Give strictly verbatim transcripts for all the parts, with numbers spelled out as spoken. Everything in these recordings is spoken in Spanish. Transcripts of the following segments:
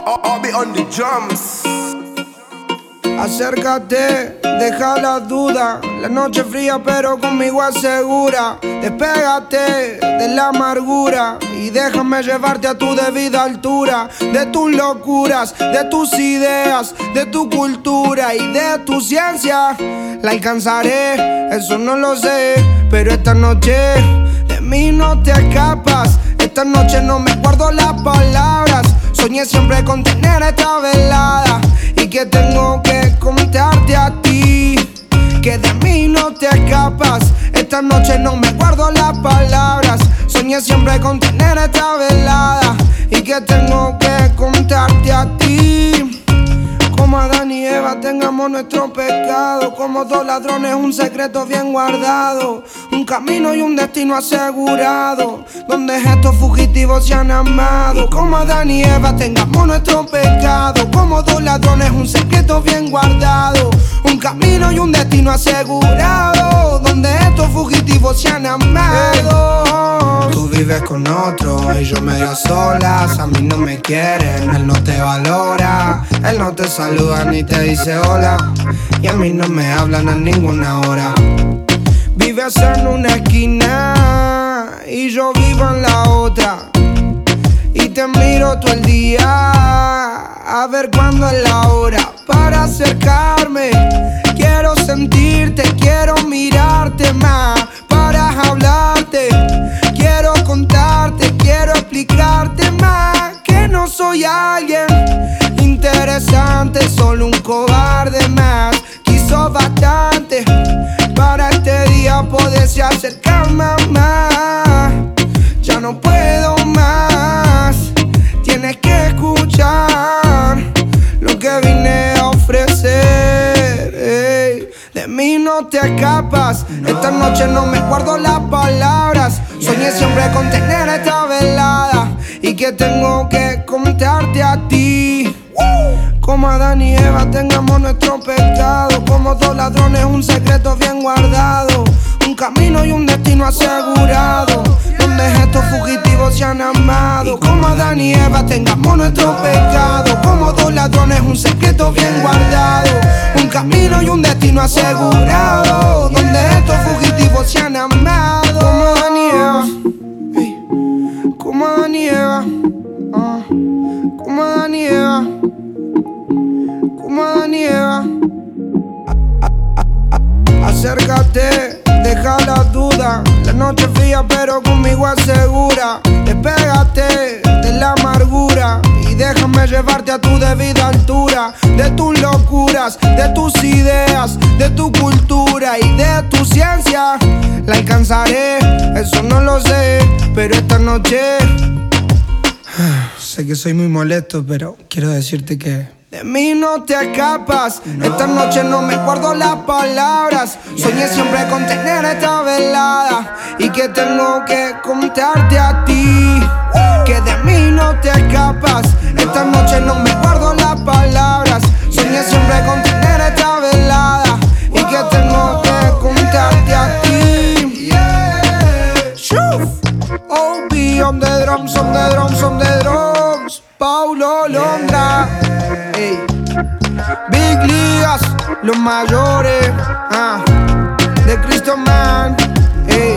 I'll be on the drums. Acércate, deja la duda. La noche fría pero conmigo asegura. Despégate de la amargura y déjame llevarte a tu debida altura. De tus locuras, de tus ideas, de tu cultura y de tu ciencia. La alcanzaré, eso no lo sé, pero esta noche de mí no te escapas. Esta noche no me guardo las palabras. Soñé siempre con tener esta velada y que tengo que contarte a ti que de mí no te escapas. Esta noche no me guardo las palabras. Soñé siempre con tener esta velada y que tengo que contarte a ti. Como Adán y Eva tengamos nuestro pecado. Como dos ladrones un secreto bien guardado. Un camino y un destino asegurado, donde estos fugitivos se han amado. Como Adán y Eva tengamos nuestro pecado. Como dos ladrones un secreto bien guardado. Un camino y un destino asegurado, donde estos fugitivos se han amado. Tú vives con otro y yo medio a solas. A mí no me quieren, él no te valora. Él no te saluda ni te dice hola. Y a mí no me hablan a ninguna hora. Vives en una esquina y yo vivo en la otra. Y te miro todo el día a ver cuándo es la hora para acercarme. Quiero sentirte, quiero mirarte más para hablarte. Quiero contarte, quiero explicarte más que no soy alguien interesante, solo un cobarde más. Quiso bastante para este día poderse acercar más. Ya no puedo más, tienes que escuchar lo que vine a ofrecer. Ey, de mí no te escapas, no. Esta noche no me guardo las palabras. Yeah. Soñé siempre con tener esta velada y que tengo que contarte a ti. Como Adán y Eva tengamos nuestro pecado. Como dos ladrones un secreto bien guardado. Un camino y un destino asegurado, donde estos fugitivos se han amado. Como Adán y Eva tengamos nuestro pecado. Como dos ladrones un secreto bien guardado. Un camino y un destino asegurado, donde estos fugitivos se han amado. Como Adán y Eva, hey. Como Adán y Eva, uh. Como Adán y Eva, como Adán y Eva. Acércate, deja la duda. La noche fría pero conmigo asegura. Despégate de la amargura y déjame llevarte a tu debida altura. De tus locuras, de tus ideas, de tu cultura y de tu ciencia. La alcanzaré, eso no lo sé, pero esta noche sé que soy muy molesto, pero quiero decirte que de mí no te escapas. No. Esta noche no me guardo las palabras. Yeah. Soñé siempre con tener esta velada y que tengo que contarte a ti uh. que de mí no te escapas. No. Esta noche no me guardo las palabras. Soñé yeah. siempre con tener esta velada y que tengo que contarte a ti. Yeah. O B on the drums, on the drums, on the drums. Paulo Londra. Ey. Big Ligas, los mayores, ah, de Cristo Man, ey.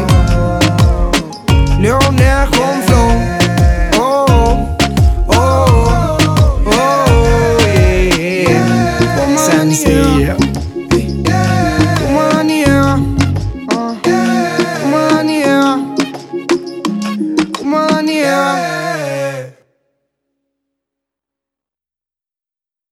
Leonel Home Flow, oh, oh, oh, oh, ey. Como Adán y Eva, como Adán y Eva, ah, como Adán y Eva, como Adán y Eva.